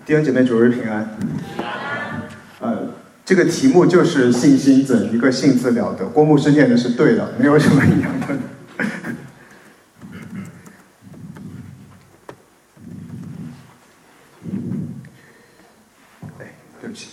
弟兄姐妹，主日平安。这个题目就是信心怎一个信字了得。郭牧师念的是对的，没有什么一样的。对不起。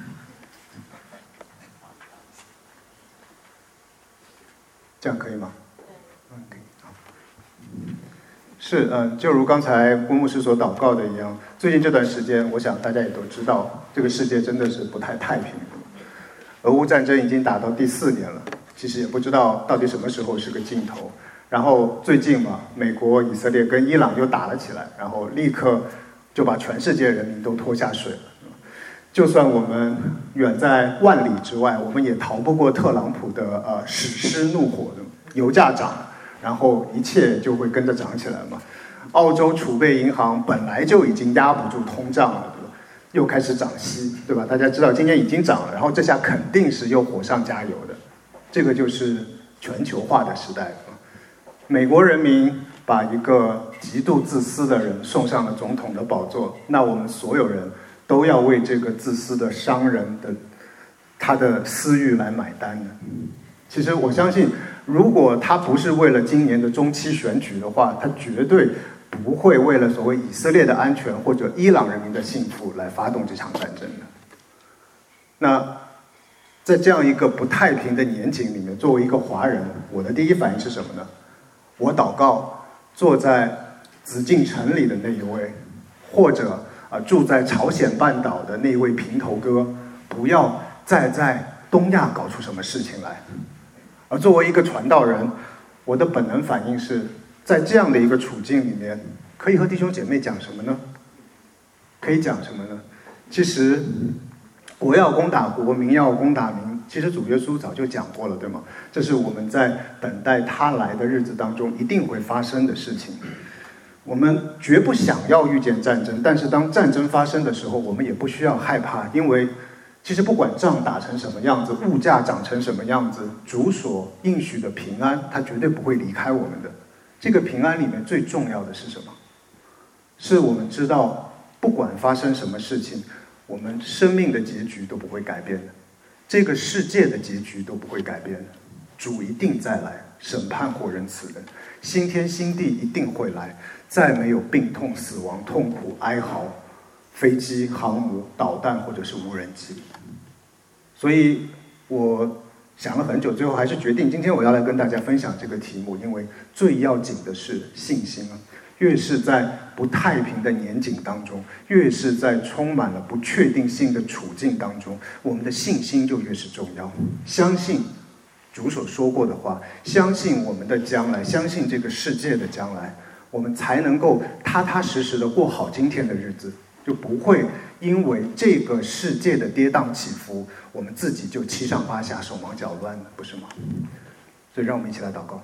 这样可以吗？可以。好。是，就如刚才郭牧师所祷告的一样，最近这段时间，我想大家也都知道，这个世界真的是不太太平。俄乌战争已经打到第4年了，其实也不知道到底什么时候是个尽头。然后最近嘛，美国、以色列跟伊朗又打了起来，然后立刻就把全世界人民都拖下水了。就算我们远在万里之外，我们也逃不过特朗普的史诗怒火的油价涨，然后一切就会跟着涨起来嘛。澳洲储备银行本来就已经压不住通胀了，对吧？又开始涨息，对吧？大家知道今年已经涨了，然后这下肯定是又火上加油的。这个就是全球化的时代。美国人民把一个极度自私的人送上了总统的宝座，那我们所有人都要为这个自私的商人的他的私欲来买单的。其实我相信，如果他不是为了今年的中期选举的话，他绝对不会为了所谓以色列的安全或者伊朗人民的幸福来发动这场战争的。那在这样一个不太平的年景里面，作为一个华人，我的第一反应是什么呢？我祷告，坐在紫禁城里的那一位，或者住在朝鲜半岛的那一位平头哥，不要再在东亚搞出什么事情来。而作为一个传道人，我的本能反应是，在这样的一个处境里面，可以和弟兄姐妹讲什么呢？可以讲什么呢？其实，国要攻打国，民要攻打民。其实主耶稣早就讲过了，对吗？这是我们在等待他来的日子当中一定会发生的事情。我们绝不想要遇见战争，但是当战争发生的时候，我们也不需要害怕，因为其实不管仗打成什么样子，物价涨成什么样子，主所应许的平安，他绝对不会离开我们的。这个平安里面最重要的是什么？是我们知道，不管发生什么事情，我们生命的结局都不会改变的，这个世界的结局都不会改变的。主一定再来审判活人死人，新天新地一定会来，再没有病痛、死亡、痛苦、哀嚎、飞机、航母、导弹或者是无人机。所以我想了很久，最后还是决定今天我要来跟大家分享这个题目，因为最要紧的是信心啊。越是在不太平的年景当中，越是在充满了不确定性的处境当中，我们的信心就越是重要。相信主所说过的话，相信我们的将来，相信这个世界的将来，我们才能够踏踏实实的过好今天的日子，就不会因为这个世界的跌宕起伏，我们自己就七上八下、手忙脚乱了，不是吗？所以让我们一起来祷告。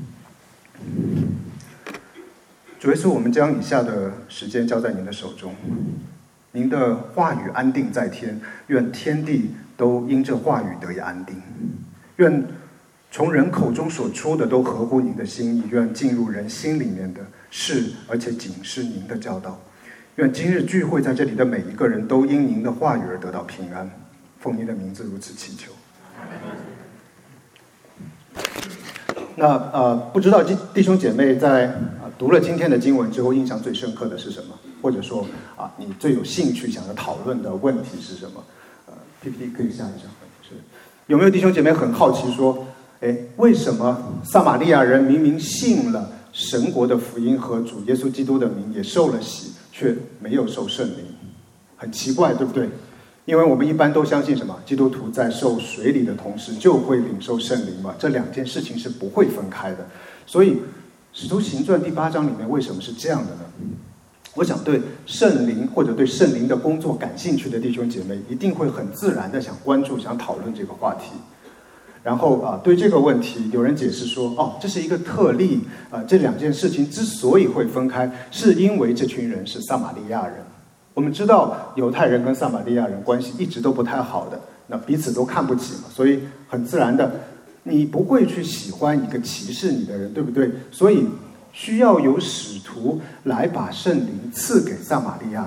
主耶稣，我们将以下的时间交在您的手中，您的话语安定在天，愿天地都因这话语得以安定，愿从人口中所出的都合乎您的心意，愿进入人心里面的是而且仅是您的教导，愿今日聚会在这里的每一个人都因您的话语而得到平安，奉您的名字如此祈求。那不知道弟兄姐妹在读了今天的经文之后，印象最深刻的是什么？或者说你最有兴趣想要讨论的问题是什么？PPT 可以下一下。是有没有弟兄姐妹很好奇说，为什么撒玛利亚人明明信了神国的福音和主耶稣基督的名，也受了洗，却没有受圣灵？很奇怪，对不对？因为我们一般都相信什么？基督徒在受水礼的同时就会领受圣灵嘛，这两件事情是不会分开的。所以使徒行传第8章里面为什么是这样的呢？我想对圣灵或者对圣灵的工作感兴趣的弟兄姐妹一定会很自然的想关注、想讨论这个话题。然后对这个问题有人解释说，这是一个特例，这两件事情之所以会分开，是因为这群人是撒玛利亚人。我们知道犹太人跟撒玛利亚人关系一直都不太好的，那彼此都看不起嘛，所以很自然的，你不会去喜欢一个歧视你的人，对不对？所以需要有使徒来把圣灵赐给撒玛利亚人，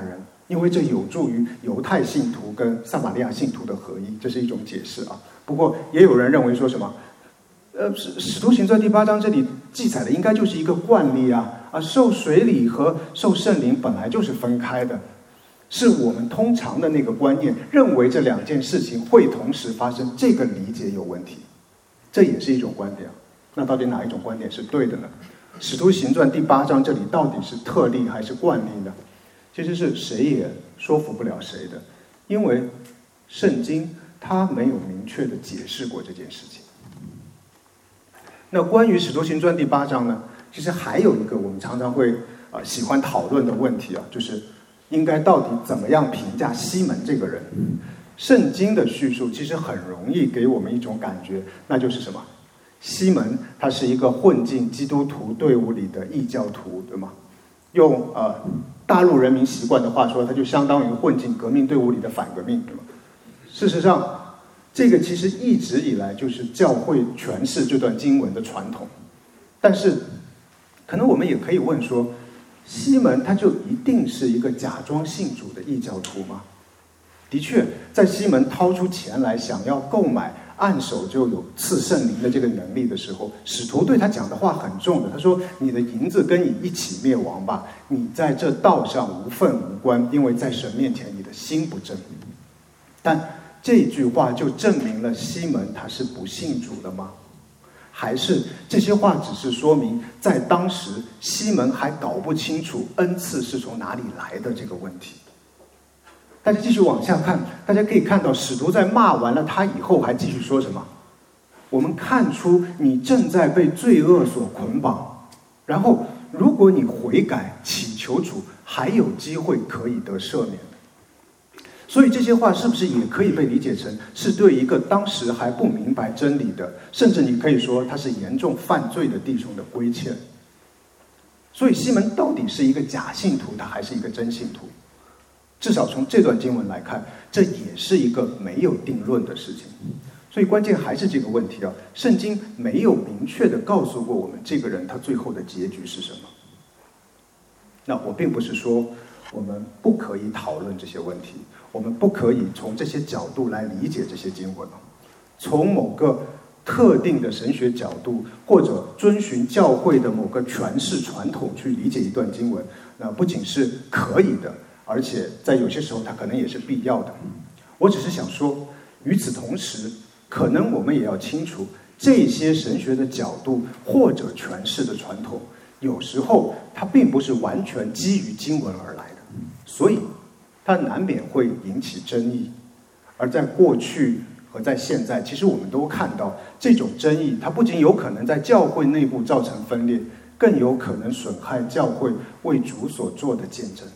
因为这有助于犹太信徒跟撒玛利亚信徒的合一，这是一种解释啊。不过也有人认为说什么，使徒行传第8章这里记载的应该就是一个惯例啊，受水礼和受圣灵本来就是分开的，是我们通常的那个观念认为这两件事情会同时发生，这个理解有问题，这也是一种观点。那到底哪一种观点是对的呢？使徒行传第8章这里到底是特例还是惯例呢？其实是谁也说服不了谁的，因为圣经它没有明确的解释过这件事情。那关于使徒行传第8章呢，其实还有一个我们常常会喜欢讨论的问题啊，就是应该到底怎么样评价西门这个人？圣经的叙述其实很容易给我们一种感觉，那就是什么？西门他是一个混进基督徒队伍里的异教徒，对吗？用大陆人民习惯的话说，他就相当于混进革命队伍里的反革命，对吗？事实上，这个其实一直以来就是教会诠释这段经文的传统。但是，可能我们也可以问说，西门他就一定是一个假装信主的异教徒吗？的确，在西门掏出钱来想要购买按手就有赐圣灵的这个能力的时候，使徒对他讲的话很重的。他说：“你的银子跟你一起灭亡吧，你在这道上无份无关，因为在神面前你的心不正。”但这句话就证明了西门他是不信主的吗？还是这些话只是说明在当时西门还搞不清楚恩赐是从哪里来的这个问题？大家继续往下看，大家可以看到使徒在骂完了他以后还继续说什么？我们看出你正在被罪恶所捆绑，然后如果你悔改祈求主，还有机会可以得赦免。所以这些话是不是也可以被理解成是对一个当时还不明白真理的，甚至你可以说他是严重犯罪的弟兄的规劝？所以西门到底是一个假信徒，他还是一个真信徒？至少从这段经文来看，这也是一个没有定论的事情。所以关键还是这个问题啊，圣经没有明确的告诉过我们这个人他最后的结局是什么。那我并不是说我们不可以讨论这些问题，我们不可以从这些角度来理解这些经文。从某个特定的神学角度，或者遵循教会的某个诠释传统去理解一段经文，那不仅是可以的，而且在有些时候它可能也是必要的。我只是想说，与此同时，可能我们也要清楚，这些神学的角度或者诠释的传统，有时候它并不是完全基于经文而来的，所以它难免会引起争议。而在过去和在现在，其实我们都看到这种争议，它不仅有可能在教会内部造成分裂，更有可能损害教会为主所做的见证。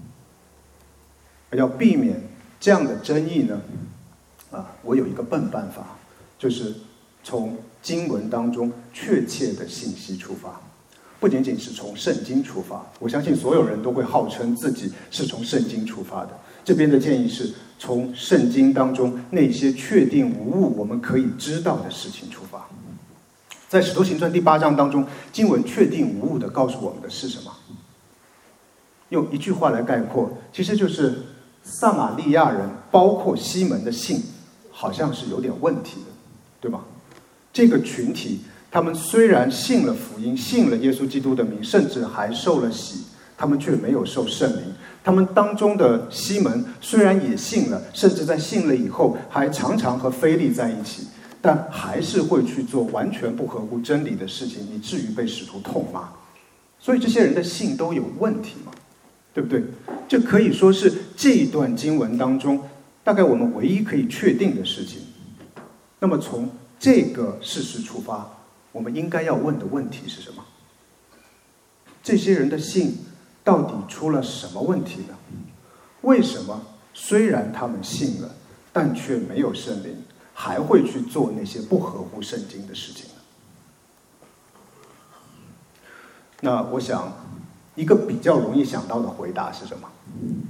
而要避免这样的争议呢，我有一个笨办法，就是从经文当中确切的信息出发，不仅仅是从圣经出发。我相信所有人都会号称自己是从圣经出发的。这边的建议是从圣经当中那些确定无误我们可以知道的事情出发。在使徒行传第8章当中，经文确定无误的告诉我们的是什么？用一句话来概括，其实就是撒玛利亚人包括西门的信好像是有点问题的，对吧？这个群体他们虽然信了福音，信了耶稣基督的名，甚至还受了洗，他们却没有受圣灵。他们当中的西门虽然也信了，甚至在信了以后还常常和腓力在一起，但还是会去做完全不合乎真理的事情，以至于被使徒痛骂。所以这些人的信都有问题嘛，对不对？这可以说是这一段经文当中大概我们唯一可以确定的事情。那么从这个事实出发，我们应该要问的问题是什么？这些人的信到底出了什么问题呢？为什么虽然他们信了，但却没有圣灵，还会去做那些不合乎圣经的事情呢？那我想一个比较容易想到的回答是什么？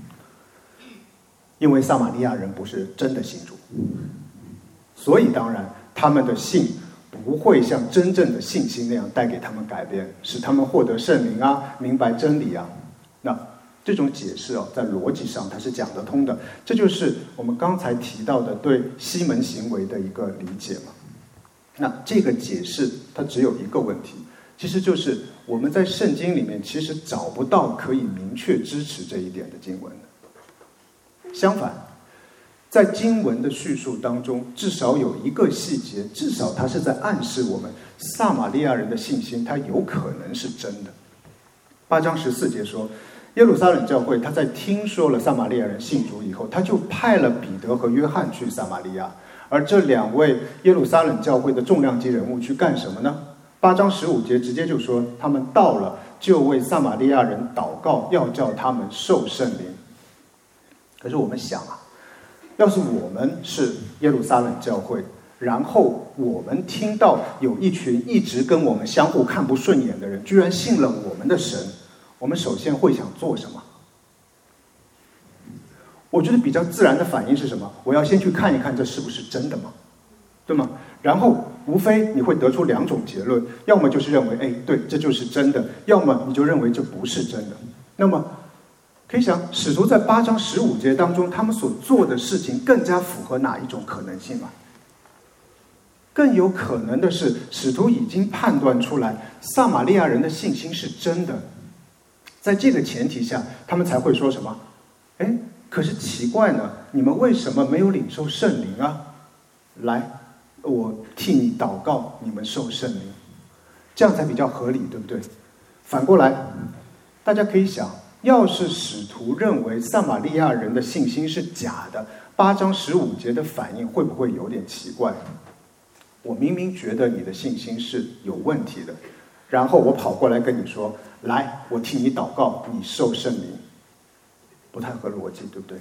因为撒玛利亚人不是真的信主，所以当然他们的信不会像真正的信心那样带给他们改变，使他们获得圣灵啊，明白真理啊。那这种解释在逻辑上它是讲得通的。这就是我们刚才提到的对西门行为的一个理解嘛。那这个解释它只有一个问题，其实就是我们在圣经里面其实找不到可以明确支持这一点的经文的。相反，在经文的叙述当中，至少有一个细节，至少它是在暗示我们撒玛利亚人的信心它有可能是真的。8章14节说，耶路撒冷教会他在听说了撒玛利亚人信主以后，他就派了彼得和约翰去撒玛利亚。而这2位耶路撒冷教会的重量级人物去干什么呢？8章15节直接就说，他们到了就为撒玛利亚人祷告，要叫他们受圣灵。可是我们想要是我们是耶路撒冷教会，然后我们听到有一群一直跟我们相互看不顺眼的人居然信了我们的神，我们首先会想做什么？我觉得比较自然的反应是什么？我要先去看一看这是不是真的嘛，对吗？然后无非你会得出2种结论，要么就是认为对，这就是真的，要么你就认为这不是真的。那么可以想，使徒在8章15节当中他们所做的事情更加符合哪一种可能性吗？更有可能的是，使徒已经判断出来撒玛利亚人的信心是真的，在这个前提下他们才会说什么？可是奇怪呢，你们为什么没有领受圣灵啊？来，我替你祷告，你们受圣灵，这样才比较合理，对不对？反过来，大家可以想，要是使徒认为撒玛利亚人的信心是假的，8章15节的反应会不会有点奇怪？我明明觉得你的信心是有问题的，然后我跑过来跟你说，来，我替你祷告，你受圣灵。不太合逻辑，对不对？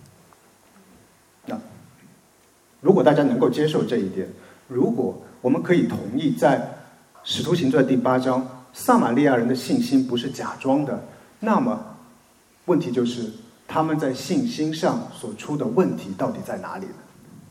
那如果大家能够接受这一点，如果我们可以同意在使徒行传第8章撒玛利亚人的信心不是假装的，那么问题就是他们在信心上所出的问题到底在哪里呢？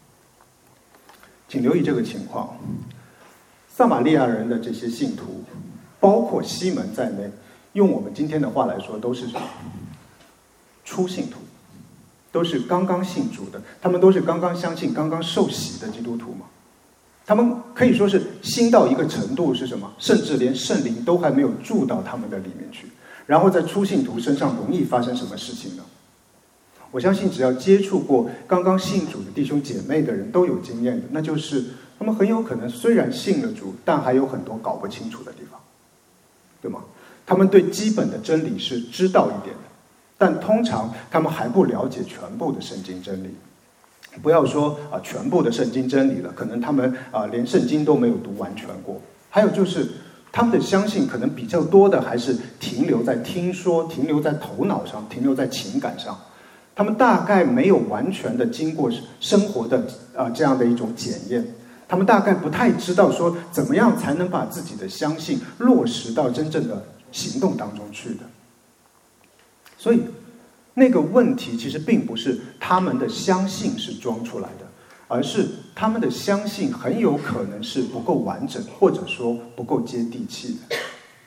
请留意这个情况，撒玛利亚人的这些信徒，包括西门在内，用我们今天的话来说，都是什么？初信徒，都是刚刚信主的，他们都是刚刚相信、刚刚受洗的基督徒嘛。他们可以说是新到一个程度是什么？甚至连圣灵都还没有住到他们的里面去。然后在初信徒身上容易发生什么事情呢？我相信只要接触过刚刚信主的弟兄姐妹的人都有经验的，那就是他们很有可能虽然信了主，但还有很多搞不清楚的地方，对吗？他们对基本的真理是知道一点的，但通常他们还不了解全部的圣经真理。不要说全部的圣经真理了，可能他们连圣经都没有读完全过。还有就是他们的相信可能比较多的还是停留在听说，停留在头脑上，停留在情感上。他们大概没有完全的经过生活的这样的一种检验，他们大概不太知道说怎么样才能把自己的相信落实到真正的行动当中去的。所以那个问题其实并不是他们的相信是装出来的，而是他们的相信很有可能是不够完整，或者说不够接地气的。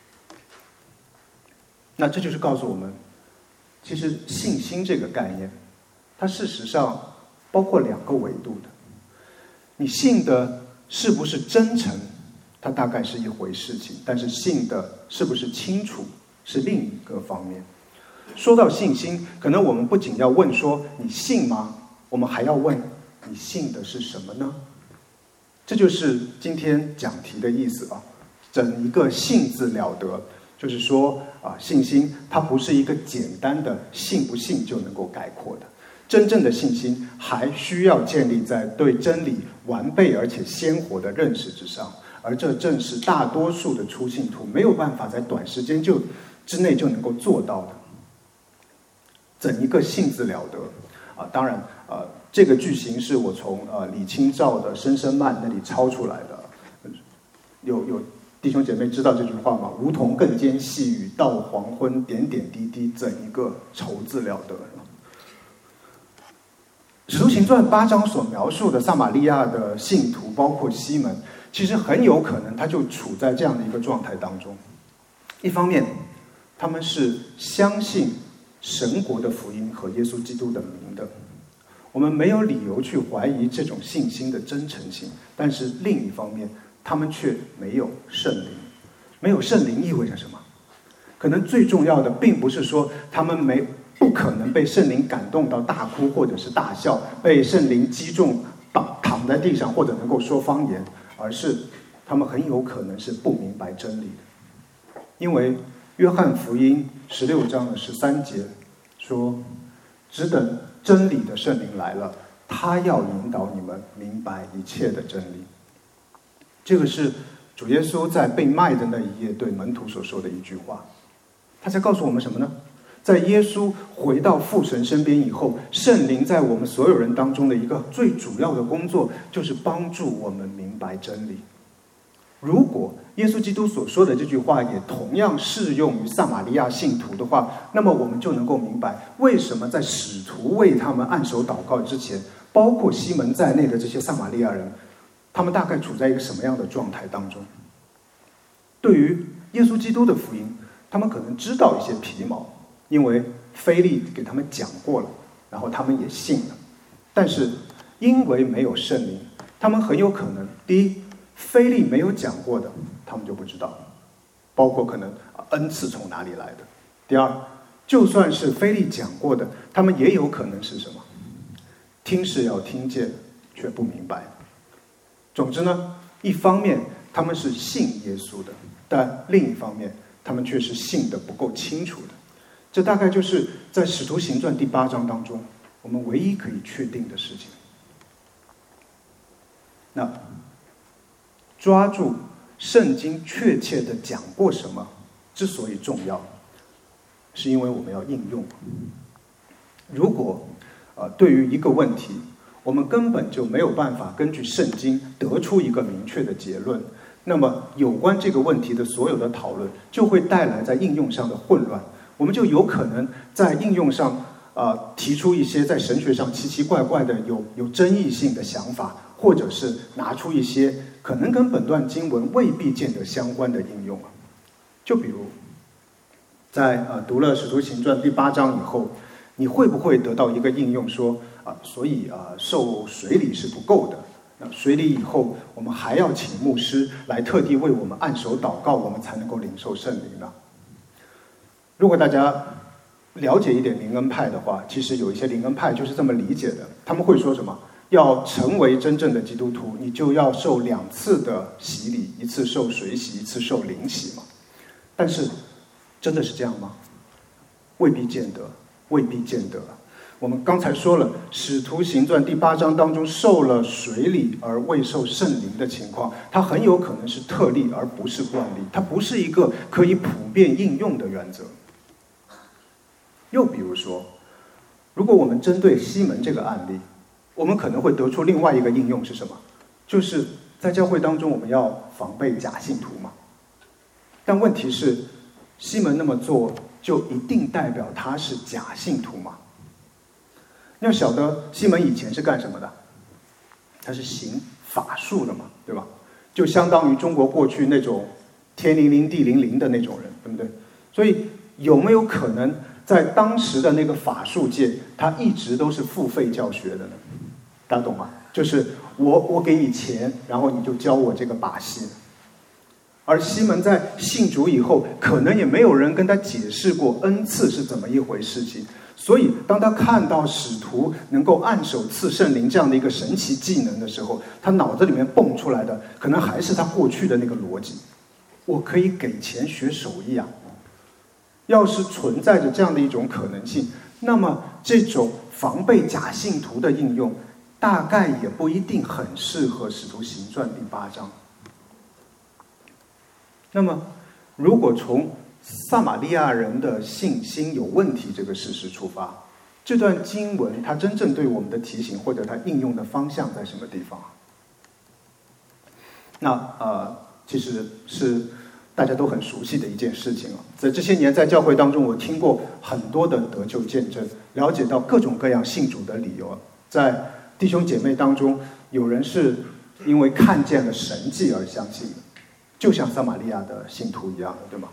那这就是告诉我们，其实信心这个概念，它事实上包括2个维度的。你信的是不是真诚，它大概是一回事情，但是信的是不是清楚，是另一个方面。说到信心，可能我们不仅要问说你信吗？我们还要问你信的是什么呢？这就是今天讲题的意思啊。整一个信字了得，就是说信心它不是一个简单的信不信就能够概括的。真正的信心还需要建立在对真理完备而且鲜活的认识之上，而这正是大多数的初信徒没有办法在短时间之内就能够做到的。整一个信字了得当然这个句型是我从李清照的《声声慢》那里抄出来的。有弟兄姐妹知道这句话吗？梧桐更兼细雨，到黄昏点点滴滴，整一个愁字了得。使徒行传8章所描述的撒玛利亚的信徒，包括西门，其实很有可能他就处在这样的一个状态当中。一方面他们是相信神国的福音和耶稣基督的名的。我们没有理由去怀疑这种信心的真诚性，但是另一方面，他们却没有圣灵。没有圣灵意味着什么？可能最重要的并不是说他们不可能被圣灵感动到大哭或者是大笑，被圣灵击中躺在地上或者能够说方言，而是他们很有可能是不明白真理的。因为约翰福音16章的13节说，只等真理的圣灵来了，他要引导你们明白一切的真理。这个是主耶稣在被卖的那一夜对门徒所说的一句话。他在告诉我们什么呢？在耶稣回到父神身边以后，圣灵在我们所有人当中的一个最主要的工作，就是帮助我们明白真理。如果耶稣基督所说的这句话也同样适用于撒玛利亚信徒的话，那么我们就能够明白，为什么在使徒为他们按手祷告之前，包括西门在内的这些撒玛利亚人，他们大概处在一个什么样的状态当中。对于耶稣基督的福音，他们可能知道一些皮毛，因为腓力给他们讲过了，然后他们也信了。但是因为没有圣灵，他们很有可能，第一，腓力没有讲过的他们就不知道，包括可能恩赐从哪里来的。第二，就算是腓力讲过的，他们也有可能是什么？听是要听见，却不明白。总之呢，一方面他们是信耶稣的，但另一方面他们却是信得不够清楚的。这大概就是在使徒行传第8章当中我们唯一可以确定的事情。那抓住圣经确切的讲过什么之所以重要，是因为我们要应用。如果对于一个问题我们根本就没有办法根据圣经得出一个明确的结论，那么有关这个问题的所有的讨论就会带来在应用上的混乱。我们就有可能在应用上提出一些在神学上奇奇怪怪的有争议性的想法，或者是拿出一些可能跟本段经文未必见得相关的应用。就比如在读了使徒行传第8章以后，你会不会得到一个应用说所以受水礼是不够的，那水礼以后我们还要请牧师来特地为我们按手祷告，我们才能够领受圣灵呢？如果大家了解一点灵恩派的话，其实有一些灵恩派就是这么理解的。他们会说什么？要成为真正的基督徒，你就要受2次的洗礼，一次受水洗，一次受灵洗嘛。但是真的是这样吗？未必见得，未必见得。我们刚才说了，使徒行传第8章当中受了水礼而未受圣灵的情况，它很有可能是特例而不是惯例，它不是一个可以普遍应用的原则。又比如说，如果我们针对西门这个案例，我们可能会得出另外一个应用是什么？就是在教会当中我们要防备假信徒嘛。但问题是，西门那么做就一定代表他是假信徒吗？要晓得西门以前是干什么的？他是行法术的嘛，对吧？就相当于中国过去那种天灵灵地灵灵的那种人，对不对？所以有没有可能在当时的那个法术界，他一直都是付费教学的呢？大家懂吗？就是我给你钱，然后你就教我这个把戏。而西门在信主以后，可能也没有人跟他解释过恩赐是怎么一回事情，所以当他看到使徒能够按手赐圣灵这样的一个神奇技能的时候，他脑子里面蹦出来的可能还是他过去的那个逻辑：我可以给钱学手艺啊。要是存在着这样的一种可能性，那么这种防备假信徒的应用大概也不一定很适合使徒行传第8章。那么如果从撒玛利亚人的信心有问题这个事实出发，这段经文它真正对我们的提醒或者它应用的方向在什么地方？那其实是大家都很熟悉的一件事情。在这些年在教会当中，我听过很多的得救见证，了解到各种各样信主的理由。在弟兄姐妹当中，有人是因为看见了神迹而相信的，就像撒玛利亚的信徒一样的，对吗？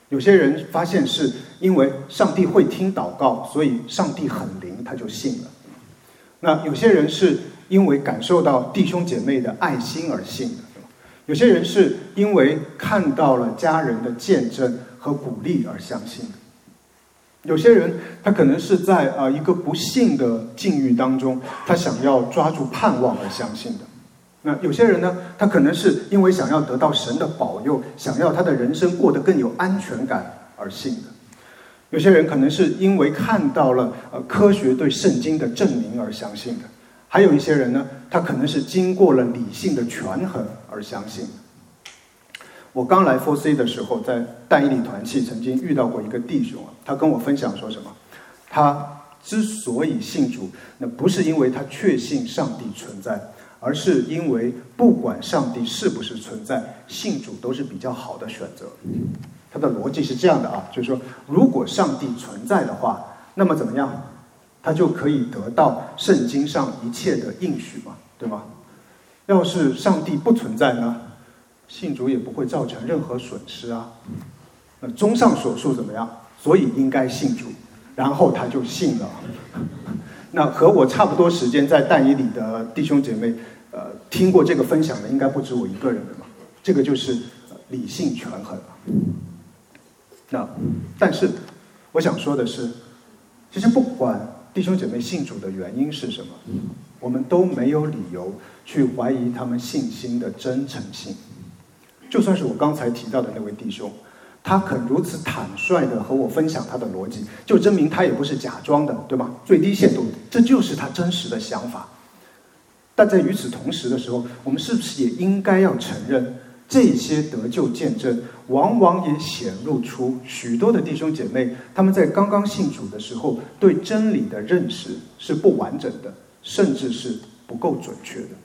有些人发现是因为上帝会听祷告，所以上帝很灵，他就信了。那有些人是因为感受到弟兄姐妹的爱心而信的，有些人是因为看到了家人的见证和鼓励而相信的。有些人他可能是在一个不幸的境遇当中，他想要抓住盼望而相信的。那有些人呢，他可能是因为想要得到神的保佑，想要他的人生过得更有安全感而信的。有些人可能是因为看到了科学对圣经的证明而相信的。还有一些人呢，他可能是经过了理性的权衡而相信的。我刚来 4C 的时候，在但以理团契曾经遇到过一个弟兄他跟我分享说什么？他之所以信主，那不是因为他确信上帝存在，而是因为不管上帝是不是存在，信主都是比较好的选择。他的逻辑是这样的就是说，如果上帝存在的话，那么怎么样？他就可以得到圣经上一切的应许嘛，对吗？要是上帝不存在呢，信主也不会造成任何损失啊。那综上所述怎么样？所以应该信主，然后他就信了。那和我差不多时间在但以理的弟兄姐妹，听过这个分享的应该不止我一个人的嘛。这个就是理性权衡。那但是我想说的是，其实不管弟兄姐妹信主的原因是什么，我们都没有理由去怀疑他们信心的真诚性。就算是我刚才提到的那位弟兄，他肯如此坦率地和我分享他的逻辑，就证明他也不是假装的，对吗？最低限度，这就是他真实的想法。但在与此同时的时候，我们是不是也应该要承认，这些得救见证往往也显露出许多的弟兄姐妹，他们在刚刚信主的时候，对真理的认识是不完整的，甚至是不够准确的。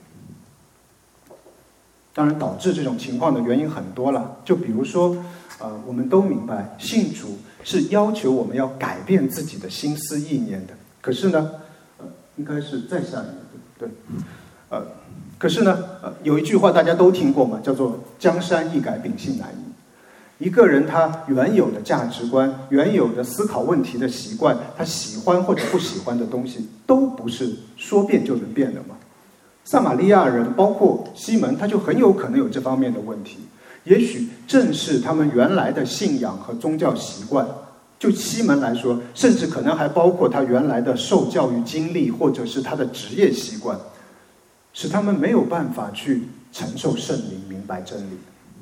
当然，导致这种情况的原因很多了，就比如说，我们都明白，信主是要求我们要改变自己的心思意念的。可是呢，应该是再下一页，对，可是呢，有一句话大家都听过嘛，叫做“江山易改，秉性难移”。一个人他原有的价值观、原有的思考问题的习惯，他喜欢或者不喜欢的东西，都不是说变就能变的嘛。撒玛利亚人，包括西门，他就很有可能有这方面的问题。也许正是他们原来的信仰和宗教习惯，就西门来说，甚至可能还包括他原来的受教育经历，或者是他的职业习惯，使他们没有办法去承受圣灵，明白真理。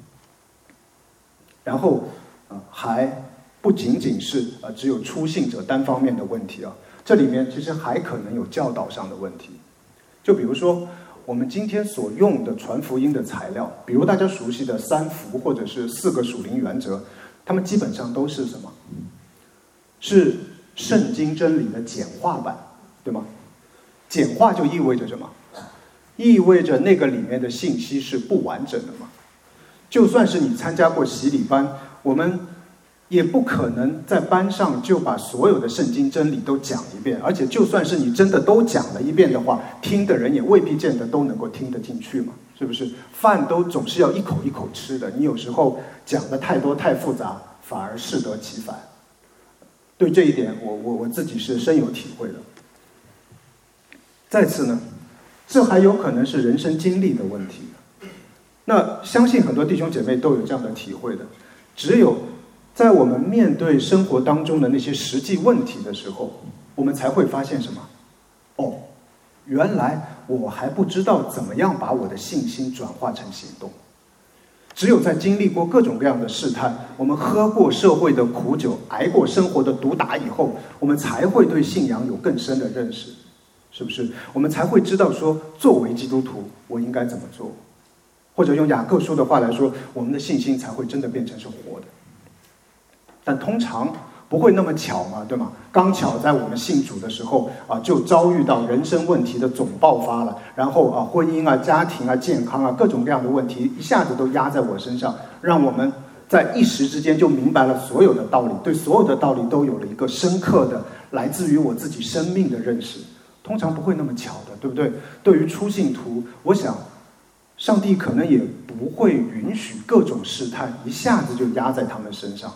然后，还不仅仅是只有初信者单方面的问题这里面其实还可能有教导上的问题。就比如说，我们今天所用的传福音的材料，比如大家熟悉的3福或者是4个属灵原则，它们基本上都是什么？是圣经真理的简化版，对吗？简化就意味着什么？意味着那个里面的信息是不完整的嘛。就算是你参加过洗礼班，我们也不可能在班上就把所有的圣经真理都讲一遍，而且就算是你真的都讲了一遍的话，听的人也未必见得都能够听得进去嘛，是不是？饭都总是要一口一口吃的，你有时候讲的太多太复杂，反而适得其反。对这一点，我自己是深有体会的。再次呢，这还有可能是人生经历的问题。那相信很多弟兄姐妹都有这样的体会的，只有在我们面对生活当中的那些实际问题的时候，我们才会发现什么？原来我还不知道怎么样把我的信心转化成行动。只有在经历过各种各样的试探，我们喝过社会的苦酒，挨过生活的毒打以后，我们才会对信仰有更深的认识，是不是？我们才会知道说，作为基督徒，我应该怎么做。或者用雅各书的话来说，我们的信心才会真的变成是活的。但通常不会那么巧嘛，对吗？刚巧在我们信主的时候就遭遇到人生问题的总爆发了，然后婚姻家庭健康各种各样的问题一下子都压在我身上，让我们在一时之间就明白了所有的道理，对所有的道理都有了一个深刻的来自于我自己生命的认识。通常不会那么巧的，对不对？对于初信徒，我想上帝可能也不会允许各种试探一下子就压在他们身上，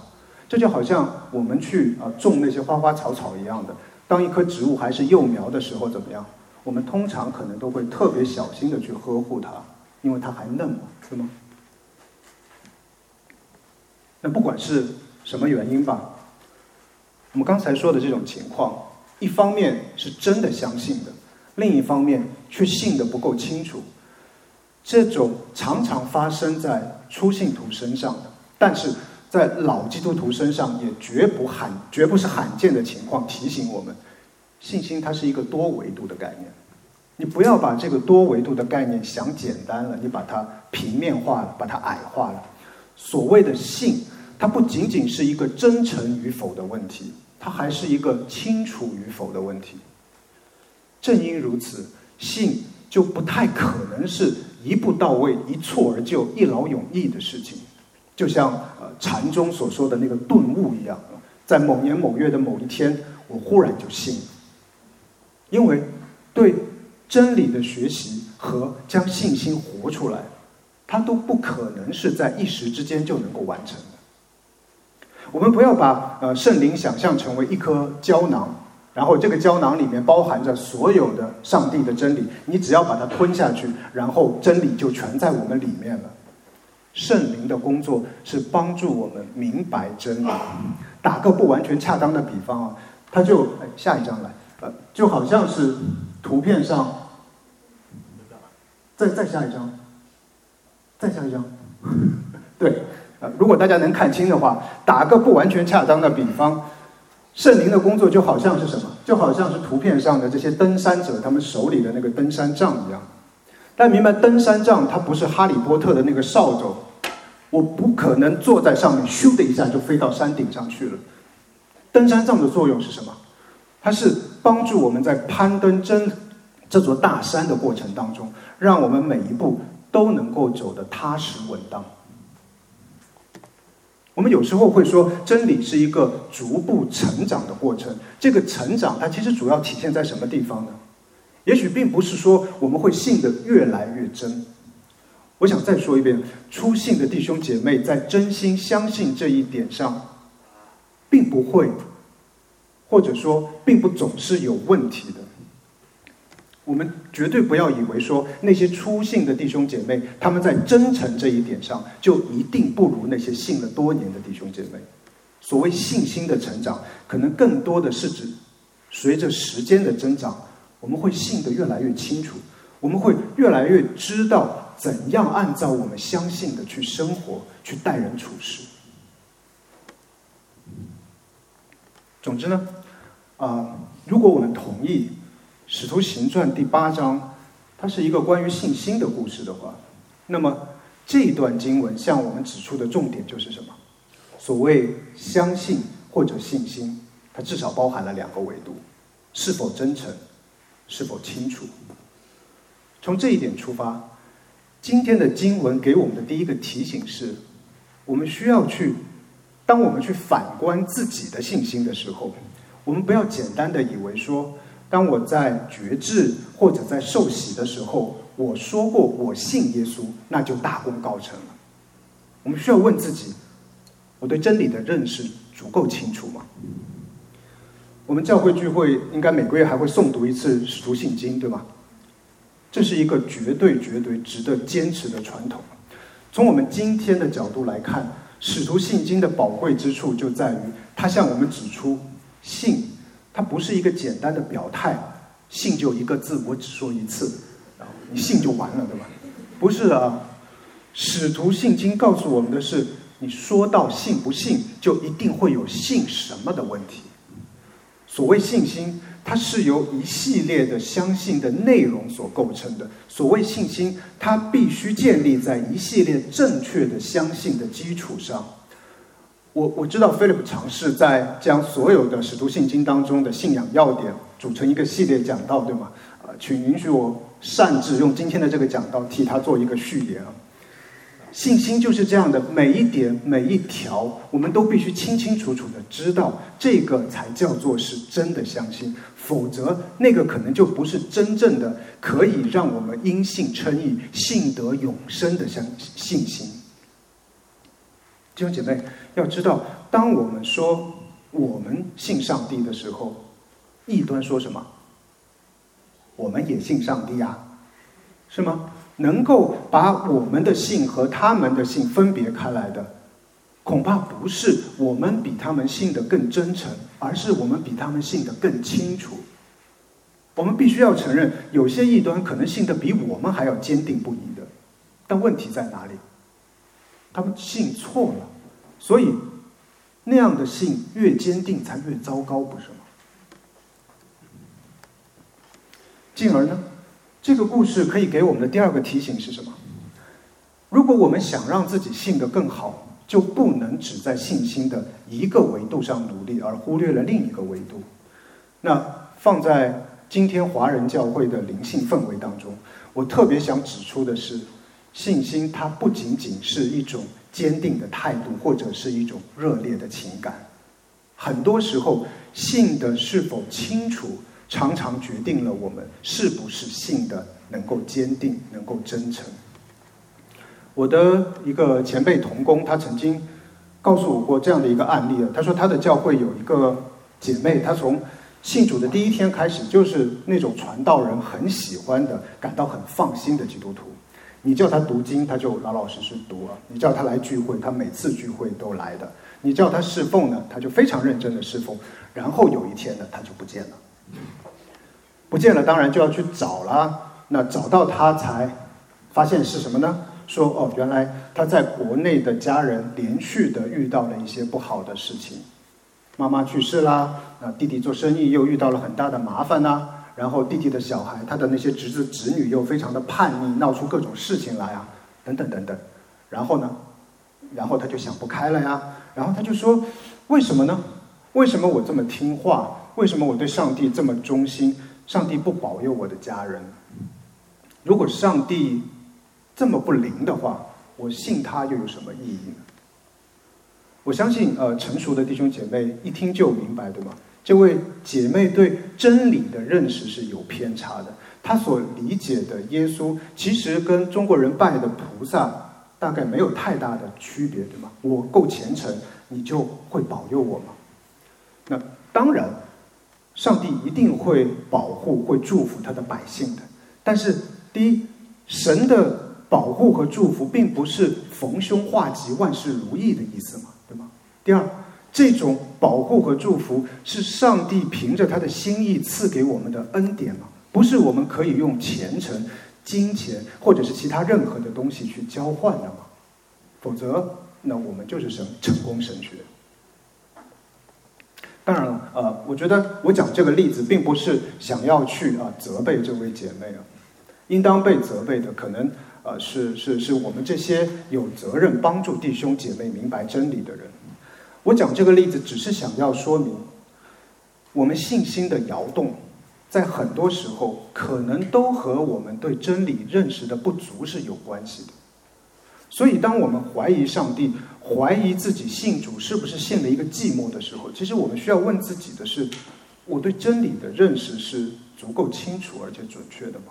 这就好像我们去种那些花花草草一样的，当一棵植物还是幼苗的时候怎么样？我们通常可能都会特别小心的去呵护它，因为它还嫩嘛，是吗？那不管是什么原因吧，我们刚才说的这种情况，一方面是真的相信的，另一方面却信得不够清楚。这种常常发生在初信徒身上的，但是在老基督徒身上也绝不是罕见的情况，提醒我们，信心它是一个多维度的概念。你不要把这个多维度的概念想简单了，你把它平面化了，把它矮化了。所谓的信，它不仅仅是一个真诚与否的问题，它还是一个清楚与否的问题。正因如此，信就不太可能是一步到位、一蹴而就、一劳永逸的事情。就像禅中所说的那个顿悟一样，在某年某月的某一天，我忽然就信了。因为对真理的学习和将信心活出来，它都不可能是在一时之间就能够完成的。我们不要把圣灵想象成为一颗胶囊，然后这个胶囊里面包含着所有的上帝的真理，你只要把它吞下去，然后真理就全在我们里面了。圣灵的工作是帮助我们明白真理。打个不完全恰当的比方啊，它就下一张来，就好像是图片上，再下一张，再下一张，对，如果大家能看清的话，打个不完全恰当的比方，圣灵的工作就好像是什么？就好像是图片上的这些登山者他们手里的那个登山杖一样。但明白，登山杖它不是哈利波特的那个扫帚，我不可能坐在上面咻的一下就飞到山顶上去了。登山杖的作用是什么？它是帮助我们在攀登这座大山的过程当中，让我们每一步都能够走得踏实稳当。我们有时候会说，真理是一个逐步成长的过程。这个成长它其实主要体现在什么地方呢？也许并不是说我们会信得越来越真。我想再说一遍，初信的弟兄姐妹在真心相信这一点上，并不会，或者说并不总是有问题的。我们绝对不要以为说那些初信的弟兄姐妹，他们在真诚这一点上就一定不如那些信了多年的弟兄姐妹。所谓信心的成长，可能更多的是指随着时间的增长，我们会信得越来越清楚，我们会越来越知道怎样按照我们相信的去生活，去待人处事。总之呢，如果我们同意《使徒行传》第8章，它是一个关于信心的故事的话，那么这段经文向我们指出的重点就是什么？所谓相信或者信心，它至少包含了2个维度：是否真诚，是否清楚。从这一点出发，今天的经文给我们的第一个提醒是，我们需要当我们去反观自己的信心的时候，我们不要简单的以为说，当我在决志或者在受洗的时候，我说过我信耶稣，那就大功告成了。我们需要问自己，我对真理的认识足够清楚吗？我们教会聚会应该每个月还会诵读一次使徒信经，对吗？这是一个绝对值得坚持的传统。从我们今天的角度来看，使徒信经的宝贵之处就在于，它向我们指出，信它不是一个简单的表态，信就一个字，我只说一次，你信就完了，对吧？不是啊，使徒信经告诉我们的是，你说到信不信，就一定会有信什么的问题。所谓信心，它是由一系列的相信的内容所构成的。所谓信心，它必须建立在一系列正确的相信的基础上。我知道 Philip 尝试在将所有的使徒信经当中的信仰要点组成一个系列讲道，对吗？请允许我擅自用今天的这个讲道替他做一个序言啊。信心就是这样的，每一点每一条，我们都必须清清楚楚的知道，这个才叫做是真的相信，否则那个可能就不是真正的可以让我们因信称义、信得永生的信心。 弟兄姐妹，要知道，当我们说我们信上帝的时候，异端说什么？我们也信上帝啊，是吗？能够把我们的信和他们的信分别开来的，恐怕不是我们比他们信得更真诚，而是我们比他们信得更清楚。我们必须要承认，有些异端可能信得比我们还要坚定不移的，但问题在哪里？他们信错了，所以那样的信越坚定才越糟糕，不是吗？进而呢，这个故事可以给我们的第二个提醒是什么？如果我们想让自己信得更好，就不能只在信心的一个维度上努力，而忽略了另一个维度。那放在今天华人教会的灵性氛围当中，我特别想指出的是，信心它不仅仅是一种坚定的态度，或者是一种热烈的情感。很多时候，信的是否清楚，常常决定了我们是不是信的能够坚定，能够真诚。我的一个前辈同工，他曾经告诉我过这样的一个案例，他说他的教会有一个姐妹，她从信主的第一天开始，就是那种传道人很喜欢的、感到很放心的基督徒。你叫他读经，他就老老实实读了；你叫他来聚会，他每次聚会都来的；你叫他侍奉呢，他就非常认真的侍奉。然后有一天呢，他就不见了。不见了，当然就要去找了。那找到他才发现是什么呢？说哦，原来他在国内的家人连续的遇到了一些不好的事情，妈妈去世啦，弟弟做生意又遇到了很大的麻烦啦，然后弟弟的小孩，他的那些侄子侄女又非常的叛逆，闹出各种事情来啊，等等等等。然后呢，然后他就想不开了呀，然后他就说，为什么呢？为什么我这么听话？为什么我对上帝这么忠心？上帝不保佑我的家人？如果上帝这么不灵的话，我信他又有什么意义呢？我相信成熟的弟兄姐妹一听就明白，对吗？这位姐妹对真理的认识是有偏差的，她所理解的耶稣其实跟中国人拜的菩萨大概没有太大的区别，对吗？我够虔诚，你就会保佑我吗？那当然，上帝一定会保护、会祝福他的百姓的。但是，第一，神的保护和祝福并不是逢凶化吉、万事如意的意思嘛，对吗？第二，这种保护和祝福是上帝凭着他的心意赐给我们的恩典嘛，不是我们可以用虔诚、金钱或者是其他任何的东西去交换的嘛？否则，那我们就是成功神学。当然了，我觉得我讲这个例子并不是想要去责备这位姐妹啊，应当被责备的可能是我们这些有责任帮助弟兄姐妹明白真理的人。我讲这个例子只是想要说明，我们信心的摇动，在很多时候可能都和我们对真理认识的不足是有关系的。所以当我们怀疑上帝，怀疑自己信主是不是陷了一个寂寞的时候，其实我们需要问自己的是，我对真理的认识是足够清楚而且准确的吗？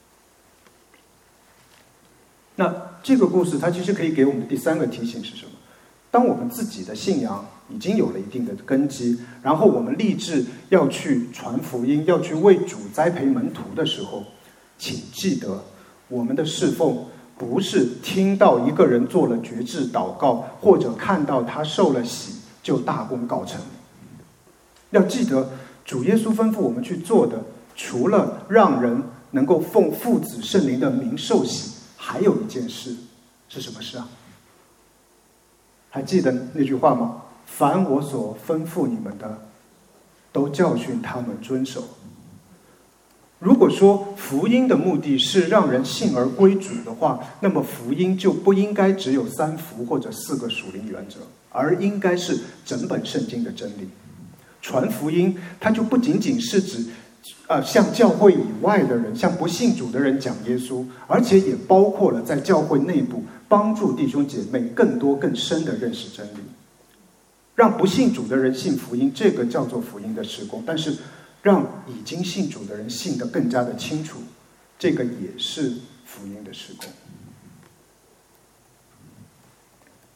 那这个故事它其实可以给我们的第三个提醒是什么？当我们自己的信仰已经有了一定的根基，然后我们立志要去传福音，要去为主栽培门徒的时候，请记得我们的侍奉不是听到一个人做了决志祷告，或者看到他受了洗就大功告成。要记得主耶稣吩咐我们去做的，除了让人能够奉父子圣灵的名受洗，还有一件事，是什么事啊？还记得那句话吗？凡我所吩咐你们的，都教训他们遵守。如果说福音的目的是让人信而归主的话，那么福音就不应该只有3福或者4个属灵原则，而应该是整本圣经的真理。传福音，它就不仅仅是指向教会以外的人，向不信主的人讲耶稣，而且也包括了在教会内部帮助弟兄姐妹更多更深的认识真理。让不信主的人信福音，这个叫做福音的事工，但是让已经信主的人信得更加的清楚，这个也是福音的事工。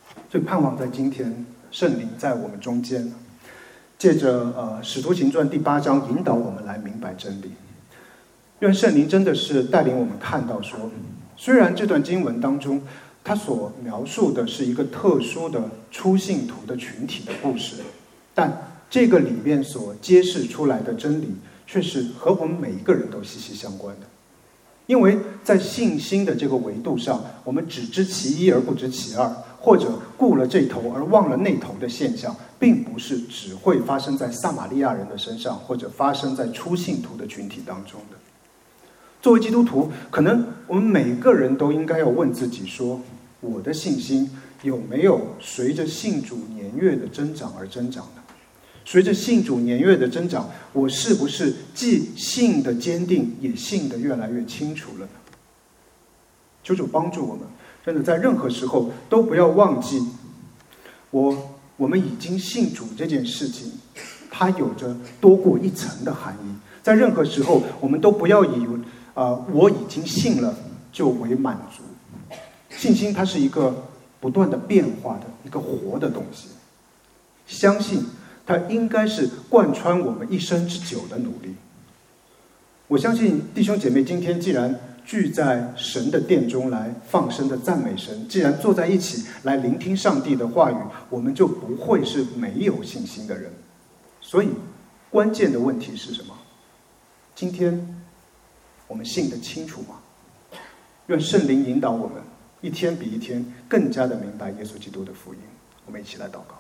所以盼望在今天，圣灵在我们中间，借着《使徒行传》第8章引导我们来明白真理。愿圣灵真的是带领我们看到说，虽然这段经文当中，它所描述的是一个特殊的初信徒的群体的故事，但这个里面所揭示出来的真理，却是和我们每一个人都息息相关的。因为在信心的这个维度上，我们只知其一而不知其二，或者顾了这头而忘了那头的现象，并不是只会发生在撒玛利亚人的身上，或者发生在初信徒的群体当中的。作为基督徒，可能我们每个人都应该要问自己说，我的信心有没有随着信主年月的增长而增长呢？随着信主年月的增长，我是不是既信的坚定，也信的越来越清楚了呢？求主帮助我们，真的在任何时候都不要忘记，我们已经信主这件事情，它有着多过一层的含义。在任何时候，我们都不要以为我已经信了就为满足。信心它是一个不断的变化的一个活的东西，相信它应该是贯穿我们一生之久的努力。我相信弟兄姐妹今天既然聚在神的殿中来放声的赞美神，既然坐在一起来聆听上帝的话语，我们就不会是没有信心的人。所以关键的问题是什么？今天我们信得清楚吗？愿圣灵引导我们一天比一天更加的明白耶稣基督的福音。我们一起来祷告。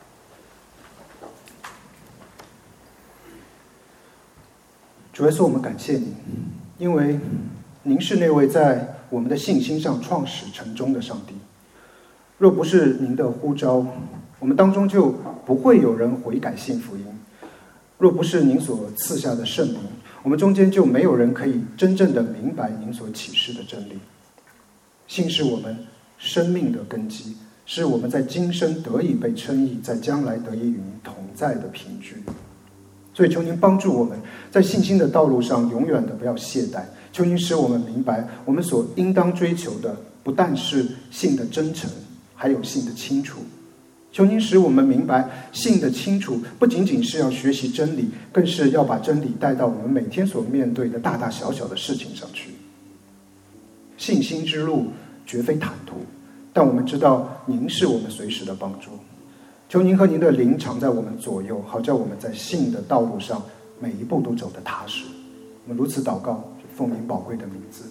主耶稣，我们感谢您，因为您是那位在我们的信心上创始成终的上帝。若不是您的呼召，我们当中就不会有人悔改信福音；若不是您所赐下的圣灵，我们中间就没有人可以真正的明白您所启示的真理。信是我们生命的根基，是我们在今生得以被称义，在将来得以与您同在的凭据。所以求您帮助我们在信心的道路上永远的不要懈怠，求您使我们明白，我们所应当追求的不但是信的真诚，还有信的清楚。求您使我们明白，信的清楚不仅仅是要学习真理，更是要把真理带到我们每天所面对的大大小小的事情上去。信心之路绝非坦途，但我们知道您是我们随时的帮助。求您和您的灵常在我们左右，好叫我们在信的道路上每一步都走得踏实。我们如此祷告，奉您宝贵的名字。